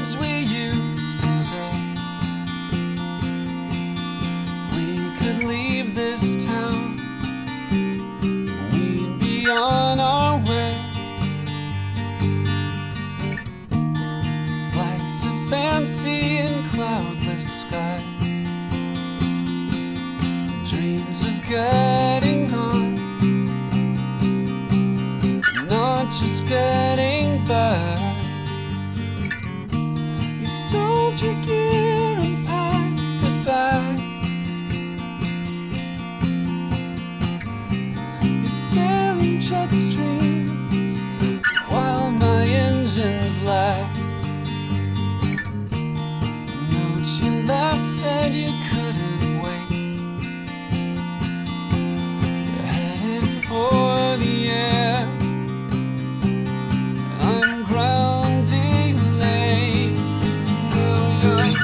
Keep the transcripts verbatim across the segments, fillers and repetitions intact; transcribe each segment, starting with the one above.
words we used to say. If we could leave this town, we'd be on our way. Flights of fancy and cloudless skies, dreams of getting on, not just getting by. You sold your gear and packed a bag. You're sailing jet streams while my engines lag. The note you left said you couldn't wait. You're headed for the air. I'm ground delayed. Now you're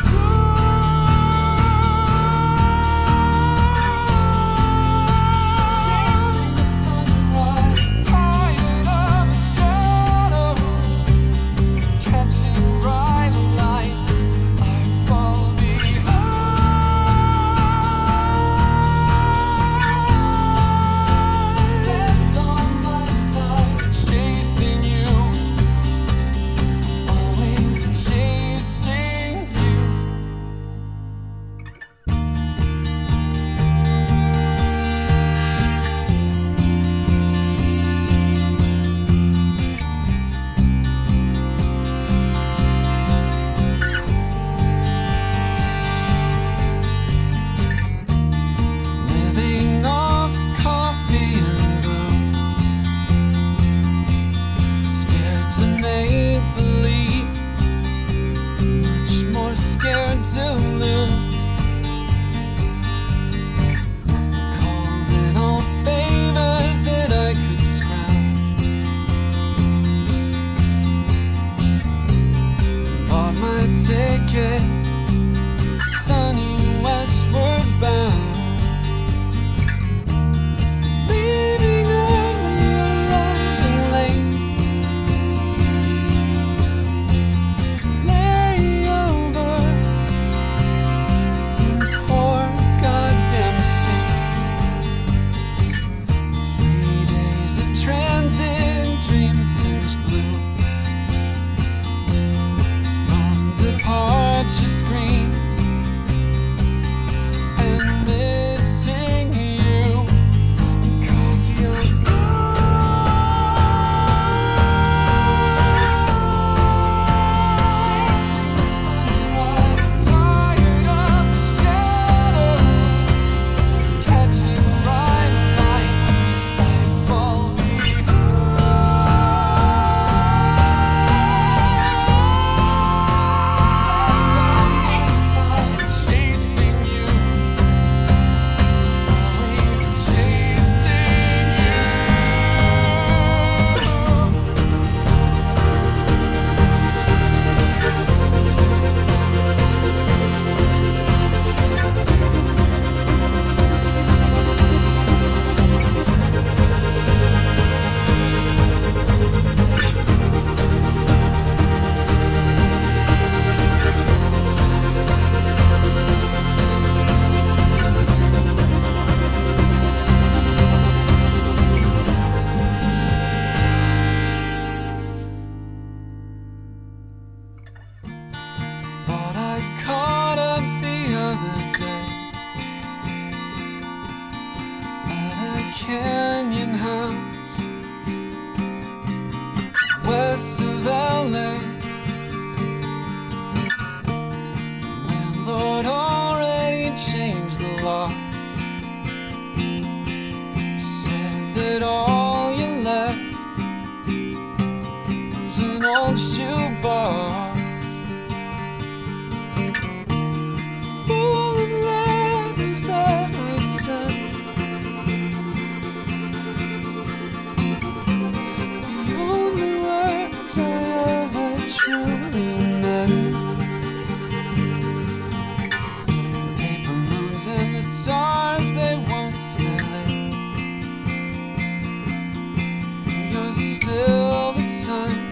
chasing the sunrise, tired of the shadows, catching bright lights. I fall behind. Spend all my night chasing you, always chasing you. Living off coffee and booze, scared to make believe, much more scared to lose. Called in all favors that I could scrounge, bought my ticket, sunny westward bound. Leaving early, arriving late. Layover in four goddamn states. Three days of transit and dreams tinged blue from departure screens, and missing you 'cause you're chasing the sunrise, tired of the shadows, catching bright lights. I fall behind. Spend all my night chasing you, always chasing you. Thought I caught up the other day at a canyon house west of L A. Landlord already changed the locks, said that all you left was an old shoebox full of letters that I sent. The only words I ever truly meant. Paper moons and the stars, they won't stay lit. You're still the sun